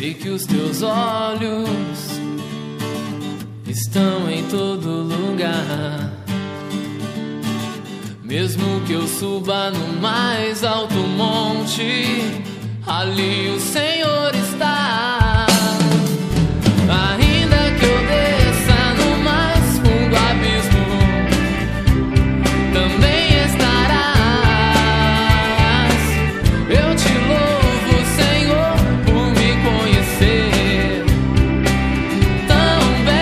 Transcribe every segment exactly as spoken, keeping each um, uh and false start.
Sei que os teus olhos estão em todo lugar. Mesmo que eu suba no mais alto monte, ali o Senhor está. Ainda que eu desça no mais fundo abismo, também estarás. Eu te louvo, Senhor, por me conhecer tão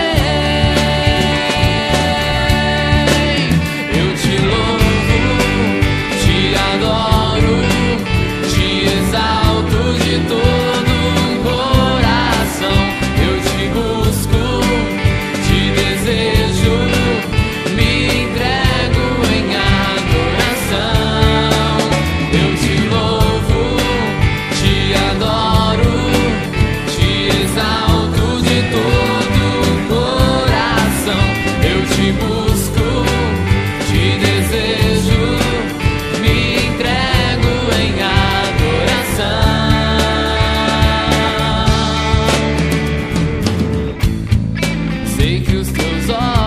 bem. Eu te louvo, te adoro, te exalto de todo o coração. Eu te busco, te desejo, me entrego em adoração. Eu te louvo, te adoro, te exalto de todo o coração. Eu te busco, te desejo, me entrego em adoração. Sei que os teus olhos